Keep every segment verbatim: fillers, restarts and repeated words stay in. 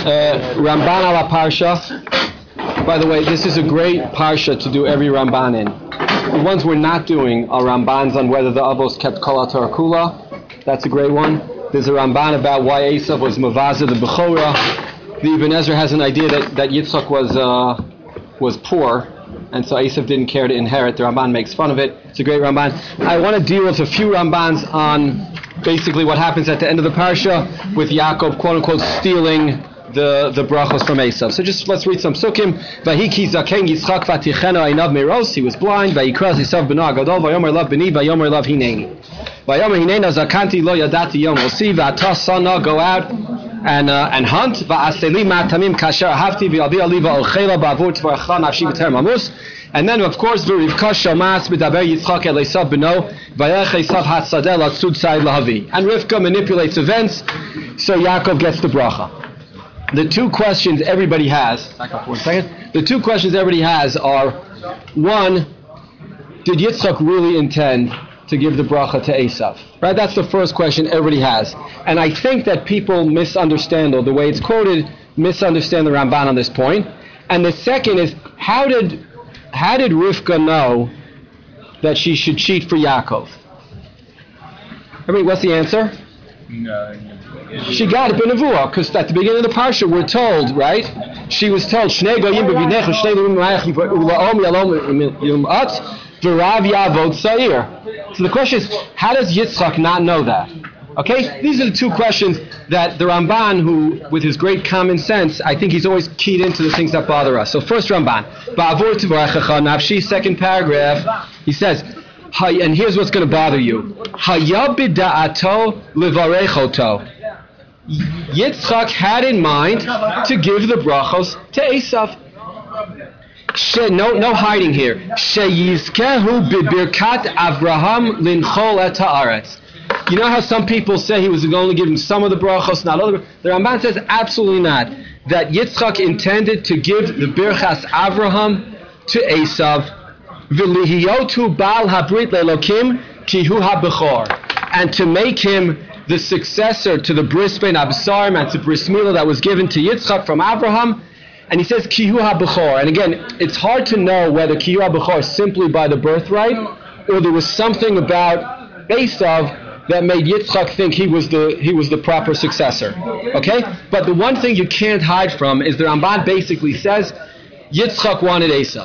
Uh, Ramban ala Parsha. By the way, this is a great Parsha to do every Ramban in. The ones we're not doing are Rambans on whether the Avos kept Kol HaTorah Kula. That's a great one. There's a Ramban about why Esav was Mavaza the Bechorah. The Ibn Ezra has an idea that, that Yitzchak was uh, was poor, and so Esav didn't care to inherit. The Ramban makes fun of it. It's a great Ramban. I want to deal with a few Rambans on basically what happens at the end of the Parsha with Yaakov, quote-unquote, stealing the the brachos from Esav. So just let's read some sukkim. Vayiki zaken Yitzchak vatichena einav meros. He was blind. Vayikras Esav beno agadol. Vayomer lav beni. Vayomer lav hineni. Vayomer hinena zakanti lo yadati yom osi. V'ata sana, go out and uh, and hunt. Va'aseli ma'tamim kasher ahavti. V'yabi aliva olchela ba'avur tvarcha nafshi v'ter mamus. And then, of course, v'rivka shamas b'daber Yitzchak el Esav beno. Vayech Esav hatzadeh latzud tzai lahavi. And Rivka manipulates events, so Yaakov gets the bracha. The two questions everybody has, back up for a second. The two questions everybody has are, one, did Yitzchak really intend to give the bracha to Esav? Right? That's the first question everybody has. And I think that people misunderstand, or the way it's quoted, misunderstand the Ramban on this point. And the second is, how did how did Rivka know that she should cheat for Yaakov? I mean, what's the answer? No. She got it b'nevuah, because at the beginning of the parsha we're told, right? She was told, Shnei goyim b'vinecha, Shnei goyim b'mayach, Ula'om yalom yilmat, v'rav yavod sa'ir. So the question is, how does Yitzchak not know that? Okay? These are the two questions that the Ramban, who, with his great common sense, I think he's always keyed into the things that bother us. So first Ramban, Ba'avur t'varechecha nafshi, second paragraph, he says, and here's what's going to bother you. Haya b'da'ato levarechoto. Yitzchak had in mind to give the brachos to Esav. She, no, no hiding here. Sheyizkehu b'birkat Avraham linchol et haaretz. You know how some people say he was going to give him some of the brachos, not other. The Ramban says absolutely not. That Yitzchak intended to give the birchas Avraham to Esav. V'lihiyotu bal habrit lelokim kihu habechor, and to make him the successor to the bris ben Absarim and to bris milah that was given to Yitzchak from Abraham. And he says kihu ha-bechor. And again, it's hard to know whether kihu ha-bechor is simply by the birthright, or there was something about Esav that made Yitzchak think he was the he was the proper successor. Okay? But the one thing you can't hide from is the Ramban basically says Yitzchak wanted Esav.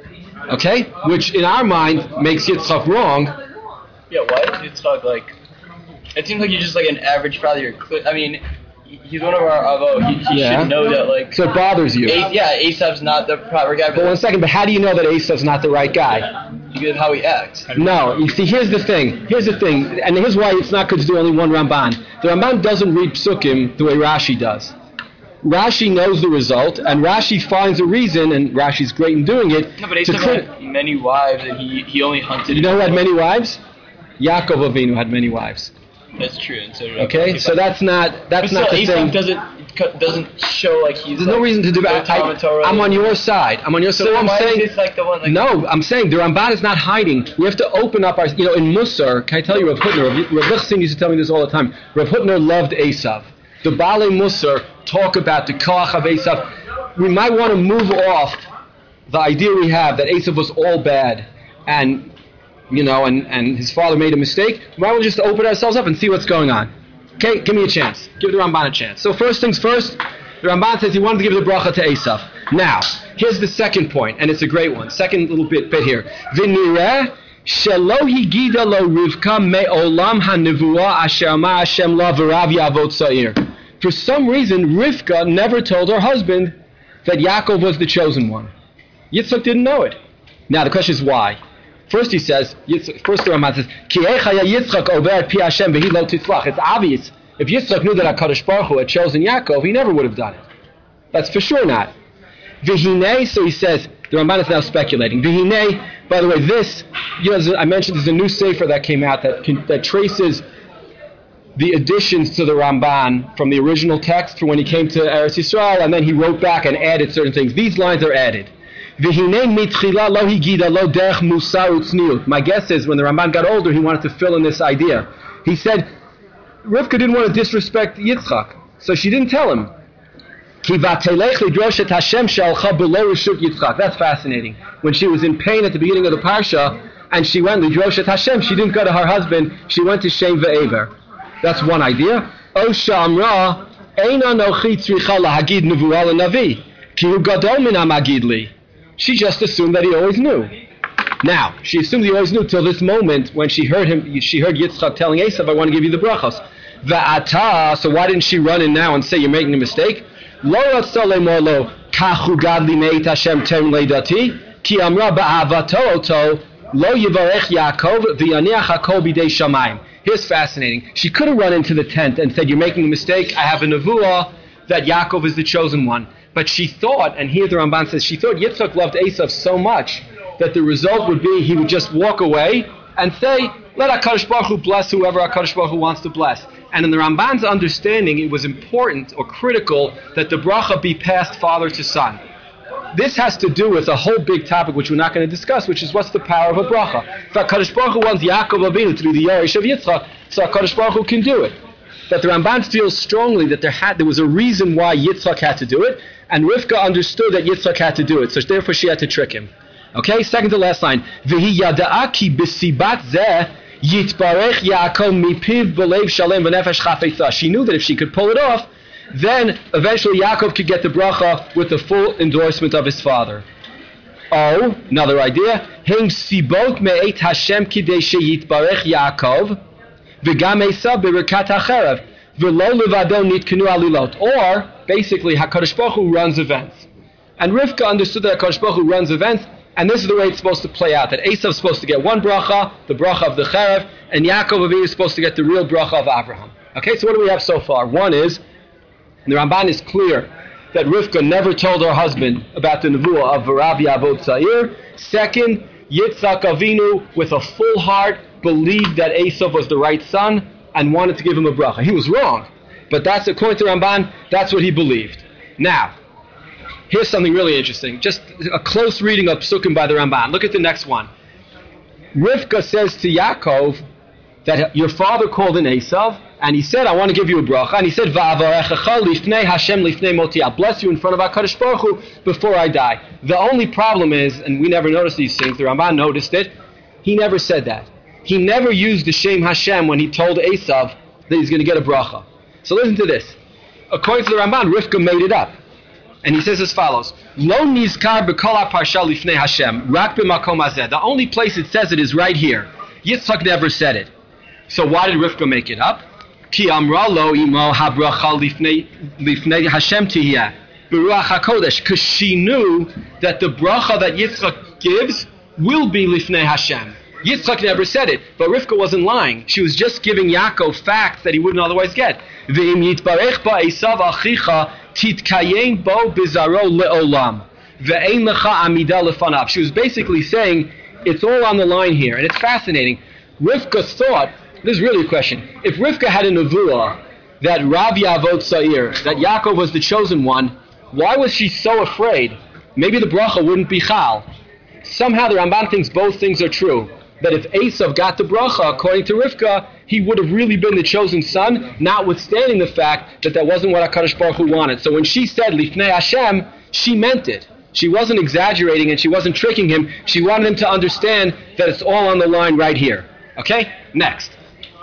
Okay? Which in our mind makes Yitzchak wrong. Yeah, why is Yitzchak like... It seems like you're just like an average father. You're cl- I mean, he's one of our avos. He, he yeah. should know that, like... So it bothers you. A- yeah, Esav's not the proper guy. But one second, but how do you know that Esav's not the right guy? Because of how he acts. No, you see, here's the thing. Here's the thing. And here's why it's not good to do only one Ramban. The Ramban doesn't read Psukim the way Rashi does. Rashi knows the result, and Rashi finds a reason, and Rashi's great in doing it. No, but Esav crit- had many wives, and he, he only hunted... You know who had many wives? Yaakov Avinu had many wives. That's true. And so okay, so that's not that's but not still, the Esav thing. doesn't doesn't show like he's. There's like, no reason to do that. I, I'm on your side. I'm on your side. So I'm why saying, is this like the one? Like no, I'm saying the Ramban is not hiding. We have to open up our. You know, in Musar, can I tell you, Rav Hutner, Rav, Rav Lichsin used to tell me this all the time. Rav Hutner loved Esav. The Baalei Musar talk about the koach of Esav. We might want to move off the idea we have that Esav was all bad and. You know, and, and his father made a mistake. Why don't we just open ourselves up and see what's going on? Okay, give me a chance. Give the Ramban a chance. So first things first, the Ramban says he wanted to give the bracha to Esav. Now, here's the second point, and it's a great one. Second little bit, bit here. V'nireh shelo higida lo Rivka me'olam ha'nevuah asher ma Hashem la v'rav yavot sa'ir. For some reason, Rivka never told her husband that Yaakov was the chosen one. Yitzchak didn't know it. Now, the question is why? First he says, first the Ramban says, Ki eicha Yitzchak over at pi Hashem v'hi lo titzlach. It's obvious. If Yitzchak knew that HaKadosh Baruch Hu had chosen Yaakov, he never would have done it. That's for sure not. V'hinei, so he says, the Ramban is now speculating. V'hinei, by the way, this, you know, I mentioned there's a new sefer that came out that can, that traces the additions to the Ramban from the original text from when he came to Eretz Yisrael, and then he wrote back and added certain things. These lines are added. My guess is when the Ramban got older, he wanted to fill in this idea. He said, Rivka didn't want to disrespect Yitzchak, so she didn't tell him. That's fascinating. When she was in pain at the beginning of the parsha, and she went Lidroshet Hashem, she didn't go to her husband, she went to Shem ve'ever. That's one idea. Osha Amra, Eina nochi tzricha lahagid nevuah l'navi, ki hu gadol min hamagid li. She just assumed that he always knew. Now, she assumed he always knew till this moment when she heard him. She heard Yitzchak telling Esav, "I want to give you the brachos." Va'ata. So why didn't she run in now and say you're making a mistake? Lo ratzah lemor lo kachu gad li meit Hashem terem leidati ki amra ba'avato oto lo yivarech Yaakov v'yaniach hakol bidei shamayim. Here's fascinating. She could have run into the tent and said, "You're making a mistake. I have a nevuah that Yaakov is the chosen one." But she thought, and here the Ramban says, she thought Yitzchak loved Esav so much that the result would be he would just walk away and say, "Let HaKadosh Baruch Hu bless whoever HaKadosh Baruch Hu wants to bless." And in the Ramban's understanding, it was important or critical that the bracha be passed father to son. This has to do with a whole big topic which we're not going to discuss, which is what's the power of a bracha. If HaKadosh Baruch Hu wants Yaakov Avinu to be the Yerush of Yitzchak, so HaKadosh Baruch Hu can do it. But the Ramban feels strongly that there had there was a reason why Yitzchak had to do it, and Rivka understood that Yitzchak had to do it, so therefore she had to trick him. Okay, second to last line. V'hi yada'a ki b'sibat zeh yitbarech Yaakov mipiv b'leiv shalem v'nefesh chafetza. She knew that if she could pull it off, then eventually Yaakov could get the bracha with the full endorsement of his father. Oh, another idea. Hein sibot me'et Hashem kidei sheyitbarech Yaakov v'gam Esav b'rekat hacherev v'lo levado nitkenu alilot. Or, basically, HaKadosh Baruch Hu runs events. And Rivka understood that HaKadosh Baruch Hu runs events, and this is the way it's supposed to play out, that Esav is supposed to get one bracha, the bracha of the cherev, and Yaakov Avinu is supposed to get the real bracha of Abraham. Okay, so what do we have so far? One is, the Ramban is clear that Rivka never told her husband about the nevuah of V'rav Yavod Tza'ir. Second, Yitzchak Avinu, with a full heart, believed that Esav was the right son and wanted to give him a bracha. He was wrong, but that's, according to Ramban, that's what he believed. Now, here's something really interesting. Just a close reading of Psukim by the Ramban. Look at the next one. Rivka says to Yaakov that your father called in Esav, and he said, "I want to give you a bracha." And he said, "Va'avarechecha lifnei Hashem lifnei moti." I'll bless you in front of HaKadosh Baruch Hu before I die. The only problem is, and we never noticed these things, the Ramban noticed it, he never said that. He never used the Shem Hashem when he told Esav that he's going to get a bracha. So listen to this. According to the Ramban, Rivka made it up. And he says as follows, Lo nizkar b'kol ha'parsha lifnei Hashem, rak b'makom hazeh. The only place it says it is right here. Yitzchak never said it. So why did Rivka make it up? Ki amra lo imo habracha lifnei lifnei Hashem tihiyah b'ruach hakodesh. Because she knew that the bracha that Yitzchak gives will be lifnei Hashem. Yitzchak never said it, but Rivka wasn't lying. She was just giving Yaakov facts that he wouldn't otherwise get. V'im yitbarech ba Esav achicha titkayem bo bizaro leolam ve'ein lecha amida lefanav. She was basically saying it's all on the line here, and it's fascinating. Rivka thought, this is really a question, if Rivka had a nevuah that Rav Yavod Tza'ir, that Yaakov was the chosen one, why was she so afraid? Maybe the bracha wouldn't be chal. Somehow the Ramban thinks both things are true. That if Esav got the bracha, according to Rivka, he would have really been the chosen son, notwithstanding the fact that that wasn't what HaKadosh Baruch Hu wanted. So when she said, Lifnei Hashem, she meant it. She wasn't exaggerating and she wasn't tricking him. She wanted him to understand that it's all on the line right here. Okay? Next.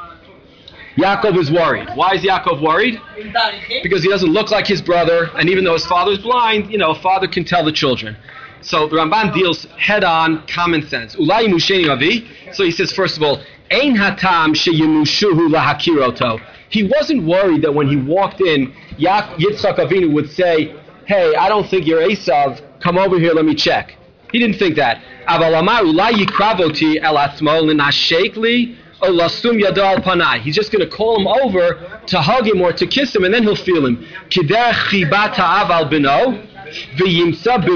Yaakov is worried. Why is Yaakov worried? Because he doesn't look like his brother, and even though his father's blind, you know, a father can tell the children. So the Ramban deals head-on common sense. Ulai musheni avi. So he says, first of all, ein hatam sheyimushuhu lahakiroto. He wasn't worried that when he walked in, Yitzchak Avinu would say, "Hey, I don't think you're Esav. Come over here, let me check." He didn't think that. Aval amar ulai yikravoti el atzmo lenashek li o lasum yado al panai. He's just going to call him over to hug him or to kiss him, and then he'll feel him. Kideh chibat ha'av bino. He'll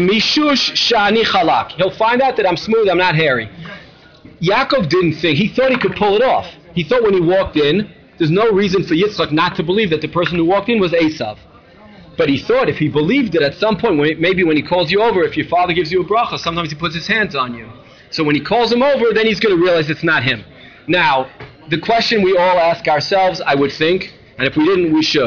find out that I'm smooth, I'm not hairy. Yaakov didn't think, he thought he could pull it off. He thought when he walked in, there's no reason for Yitzchak not to believe that the person who walked in was Esav. But he thought if he believed it at some point, when, maybe when he calls you over, if your father gives you a bracha, sometimes he puts his hands on you. So when he calls him over, then he's going to realize it's not him. Now, the question we all ask ourselves, I would think, and if we didn't, we should.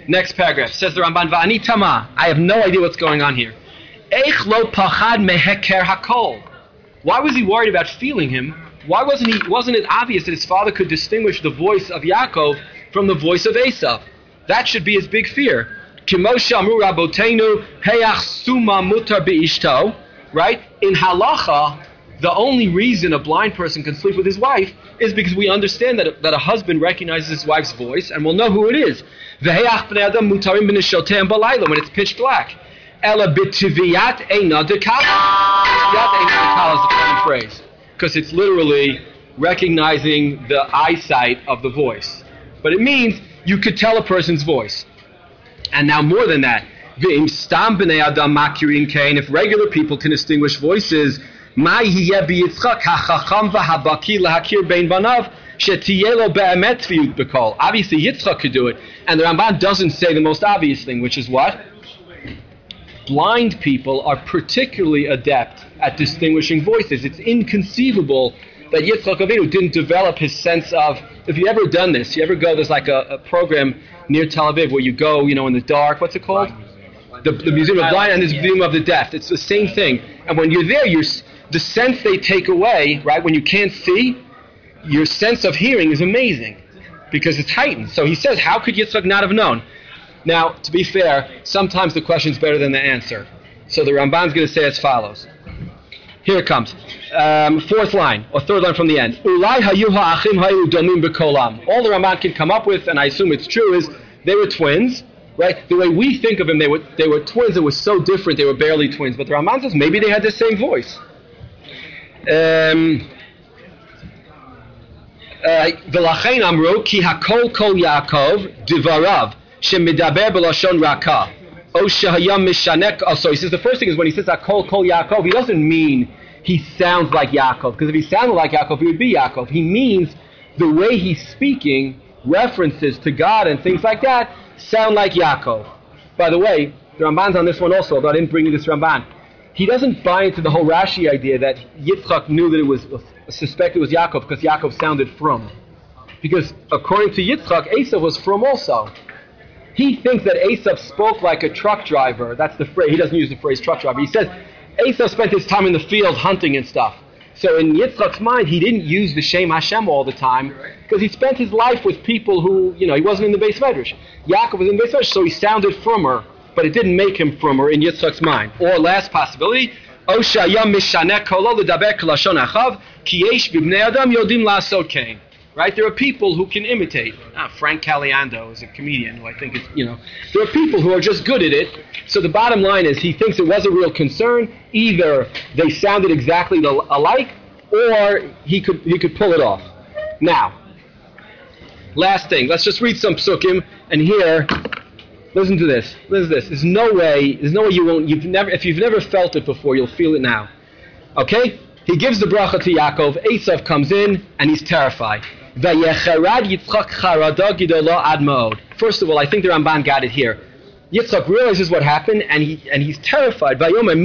Next paragraph. Says the Ramban, Va'ani Tama. I have no idea what's going on here. Eich lo pachad meheker hakol. Why was he worried about feeling him? Why wasn't he? Wasn't it obvious that his father could distinguish the voice of Yaakov from the voice of Esav? That should be his big fear. Kimosha amru rabotenu heyach suma mutar beishto. Right? In halacha, the only reason a blind person can sleep with his wife is because we understand that a, that a husband recognizes his wife's voice and will know who it is. V'heyach bnei adam mutarim b'neshoteim balayla, when it's pitch black. Ela b'tiviyat eina dekala. Tiviyat eina dekala is the funny phrase, because it's literally recognizing the eyesight of the voice. But it means you could tell a person's voice. And now more than that, v'im stam b'nei adam makirin kain, if regular people can distinguish voices, ma yiyeh b'yitzchak hachacham v'habaki lahakir bein banav shetiyeh lo be'emet v'yut b'kol. Obviously Yitzchak could do it, and the Ramban doesn't say the most obvious thing, which is what? Blind people are particularly adept at distinguishing voices. It's inconceivable that Yitzchak Avinu didn't develop his sense of, if you ever done this, you ever go, there's like a, a program near Tel Aviv where you go, you know, in the dark, what's it called? The, the Museum of Blind and the Museum of the Deaf. It's the same thing. And when you're there, you're, the sense they take away, right, when you can't see, your sense of hearing is amazing because it's heightened. So he says, how could Yitzchak not have known? Now, to be fair, sometimes the question's better than the answer. So the Ramban's going to say as follows. Here it comes. Um, fourth line, or third line from the end. Ulai hayu ha'achim hayu domim b'kolam. All the Ramban can come up with, and I assume it's true, is they were twins, right? The way we think of them, they were they were twins. It was so different, they were barely twins. But the Ramban says maybe they had the same voice. V'lachein amru ki hakol kol Yaakov divarav shemidaber b'lashon raka. Oh, shehayam mishanek. Oh, so he says the first thing is when he says hakol kol Yaakov, he doesn't mean he sounds like Yaakov, because if he sounded like Yaakov, he would be Yaakov. He means the way he's speaking, references to God and things like that, sound like Yaakov. By the way, the Ramban's on this one also, although I didn't bring you this Ramban. He doesn't buy into the whole Rashi idea that Yitzchak knew that it was, suspected it was Yaakov because Yaakov sounded from. Because according to Yitzchak, Esav was from also. He thinks that Esav spoke like a truck driver. That's the phrase. He doesn't use the phrase truck driver. He says Esav spent his time in the field hunting and stuff. So in Yitzchak's mind, he didn't use the Shem Hashem all the time because he spent his life with people who, you know, he wasn't in the Beis Medrash. Yaakov was in the Beis Medrash, so he sounded frummer, but it didn't make him frummer in Yitzchak's mind. Or last possibility, O shayam mishaneh kolo l'daber k'lashon achav ki yesh b'bnei adam yodim la'asot kain. Right? There are people who can imitate. Ah, Frank Caliendo is a comedian who I think is, you know, there are people who are just good at it. So the bottom line is he thinks it was a real concern. Either they sounded exactly alike, or he could he could pull it off. Now, last thing, let's just read some psukim, and here, listen to this. Listen to this. There's no way, there's no way you won't, you've never, if you've never felt it before, you'll feel it now. Okay? He gives the bracha to Yaakov. Esav comes in, and he's terrified. First of all, I think the Ramban got it here. Yitzchak realizes what happened, and he and he's terrified. He'll get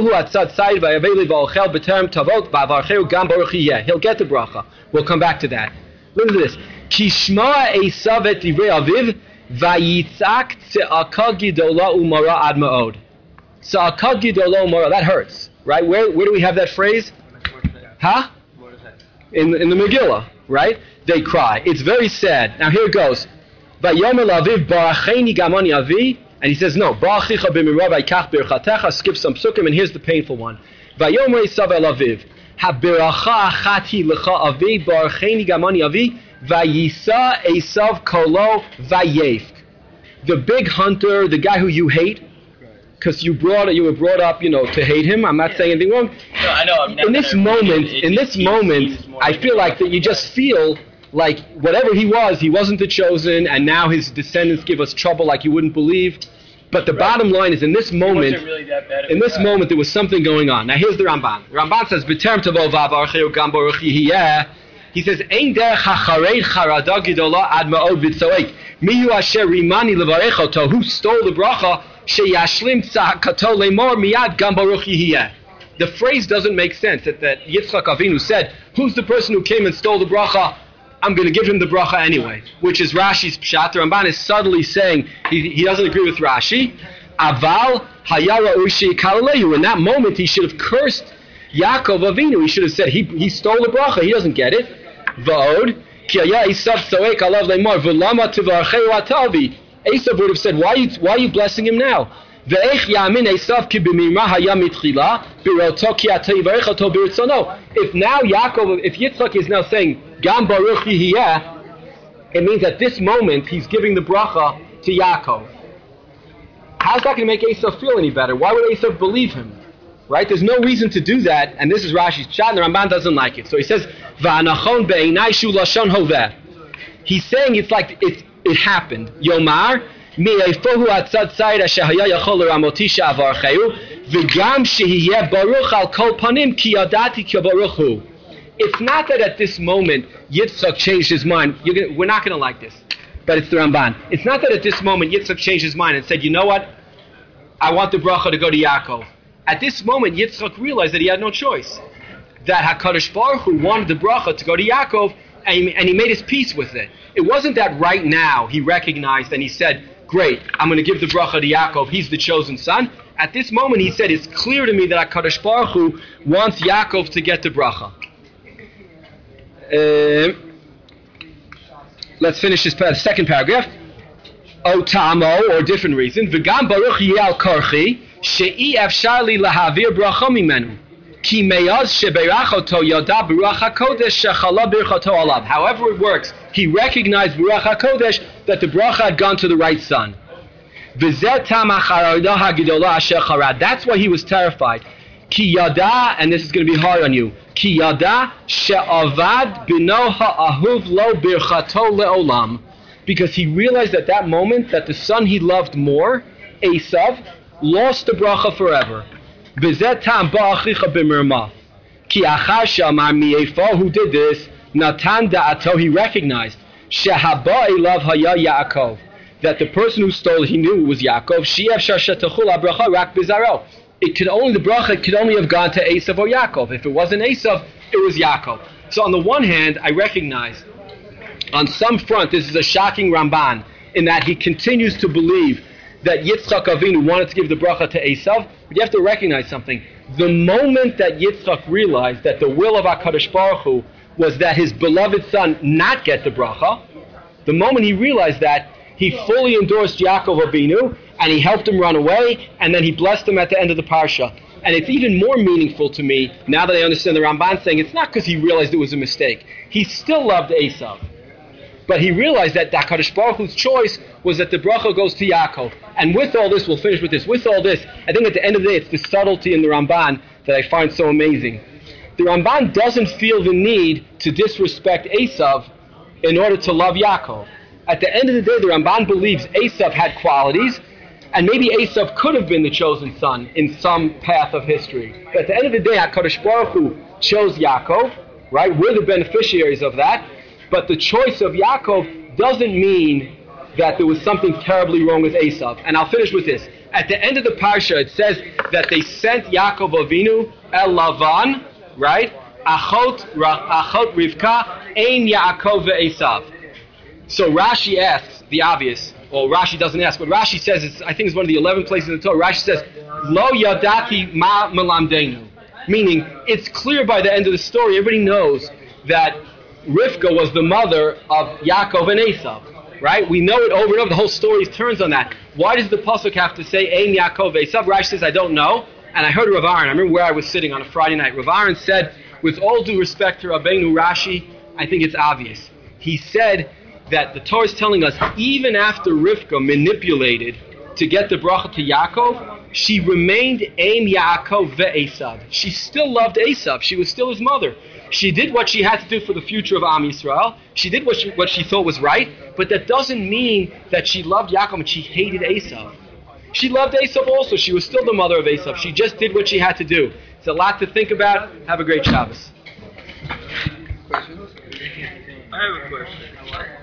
the bracha. We'll come back to that. Listen to this. Kishma Esav et divrei aviv vayitzak tze'aka gidola umara ad ma'od. Tze'aka gidola umara. That hurts, right? Where where do we have that phrase? Huh? In in the Megillah, right? They cry. It's very sad. Now here it goes. Vayomer laviv baracheni gamani avi, and he says no. Barachicha b'mirav vayikach birchatecha. Skip some psukim, and here's the painful one. Vayomer Esav el aviv habiracha achati lecha avi baracheni gamani avi vayisa Esav kolo vayefk. The big hunter, the guy who you hate, because you brought you were brought up, you know, to hate him. I'm not saying anything wrong. No, I know. I'm in this moment, it, it, in this moment, I feel like that you just feel like whatever he was, he wasn't the chosen, and now his descendants give us trouble like you wouldn't believe. But the right. bottom line is, in this moment, really that bad in this that. moment, there was something going on. Now here's the Ramban. The Ramban says, "B'terem tavo v'avarcheu gam baruch yihiyeh." He says, "Ein derech hacharei charada gidola ad ma'od v'tzoek mihu asher rimani levarech oto." Who stole the bracha? Sheyashlim tzakato lemor miyad gam baruch yihiyeh. The phrase doesn't make sense. That, that Yitzchak Avinu said, "Who's the person who came and stole the bracha?" I'm going to give him the bracha anyway, which is Rashi's pshat. The Ramban is subtly saying he, he doesn't agree with Rashi. Aval hayara ushi kalalehu. In that moment, he should have cursed Yaakov Avinu. He should have said he he stole the bracha. He doesn't get it. Va'od ki haya Esav tzoek alav leimor v'lama tivarcheu atavi. Esav would have said, why are you why are you blessing him now? Ve'ech yamin Esav ki b'mimra haya mitchila biroto ki ata yivarech oto b'ritzono. If now Yaakov, if Yitzchak is now saying Gam Baruch Yihiyeh, it means at this moment he's giving the bracha to Yaakov. How's that going to make Esav feel any better? Why would Esav believe him? Right? There's no reason to do that, and this is Rashi's pshat, and the Ramban doesn't like it. So he says, Va'anachon be'einai shu lashon hoveh. He's saying it's like it, it happened. Yomar, mi'efohu atzad tzayir asher haya yachol l'ramoti she'avarcheu, v'gam shehiyeh baruch al kol panim ki yadati ki baruch hu. It's not that at this moment Yitzchak changed his mind. You're gonna, we're not going to like this, but it's the Ramban. It's not that at this moment Yitzchak changed his mind and said, you know what, I want the bracha to go to Yaakov. At this moment Yitzchak realized that he had no choice. That HaKadosh Baruch Hu wanted the bracha to go to Yaakov, and he, and he made his peace with it. It wasn't that right now he recognized and he said, great, I'm going to give the bracha to Yaakov, he's the chosen son. At this moment he said, it's clear to me that HaKadosh Baruch Hu wants Yaakov to get the bracha. Uh, let's finish this par- second paragraph. O tamo, or different reason. V'gam baruch yal korchi she'i afshar li lahavir bracha mimenu ki meyaz sheberachoto yada baruch hakodesh shechala birchato alav. However it works, he recognized baruch hakodesh that the bracha had gone to the right son. V'zeh tam acharayda hagidola asher charad. That's why he was terrified. Ki yada, and this is going to be hard on you. Ki yada she'avad bino ha'ahuv lo birchato le'olam. Because he realized at that moment that the son he loved more, Esav, lost the bracha forever. V'zeh tam ba'achicha b'mirma. Ki achar she'amar mi'efa, who did this, natan da'ato, he recognized, she'haba elav haya Yaakov, that the person who stole, he knew it was Yaakov. She'ev shar shetachul ha'bracha rak bizaro. It could only, the bracha could only have gone to Esav or Yaakov. If it wasn't Esav, it was Yaakov. So on the one hand, I recognize, on some front, this is a shocking Ramban, in that he continues to believe that Yitzchak Avinu wanted to give the bracha to Esav, but you have to recognize something. The moment that Yitzchak realized that the will of HaKadosh Baruch Hu was that his beloved son not get the bracha, the moment he realized that, he fully endorsed Yaakov Avinu, and he helped him run away, and then he blessed him at the end of the parsha. And it's even more meaningful to me, now that I understand the Ramban saying, it's not because he realized it was a mistake. He still loved Esav. But he realized that HaKadosh Baruch Hu's choice was that the bracha goes to Yaakov. And with all this, we'll finish with this, with all this, I think at the end of the day, it's the subtlety in the Ramban that I find so amazing. The Ramban doesn't feel the need to disrespect Esav in order to love Yaakov. At the end of the day, the Ramban believes Esav had qualities, and maybe Esav could have been the chosen son in some path of history. But at the end of the day, HaKadosh Baruch Hu chose Yaakov, right? We're the beneficiaries of that. But the choice of Yaakov doesn't mean that there was something terribly wrong with Esav. And I'll finish with this. At the end of the parsha, it says that they sent Yaakov Avinu El Lavan, right? Achot, Achot Rivka, Ein Yaakov ve'Esav. So Rashi asks the obvious. Well, Rashi doesn't ask, but Rashi says, it's, I think it's one of the eleven places in the Torah, Rashi says, Lo yadati ma melamdenu. Meaning, it's clear by the end of the story, everybody knows that Rivka was the mother of Yaakov and Esav, right? We know it over and over, the whole story turns on that. Why does the Pasuk have to say, Ein Yaakov ve'Esav? Rashi says, I don't know, and I heard Rav Aaron, I remember where I was sitting on a Friday night, Rav Aaron said, with all due respect to Rabbeinu Rashi, I think it's obvious. He said that the Torah is telling us, even after Rivka manipulated to get the bracha to Yaakov, she remained Ein Yaakov ve'Esav. She still loved Esav. She was still his mother. She did what she had to do for the future of Am Yisrael. She did what she, what she thought was right, but that doesn't mean that she loved Yaakov and she hated Esav. She loved Esav also. She was still the mother of Esav. She just did what she had to do. It's a lot to think about. Have a great Shabbos. I have a question.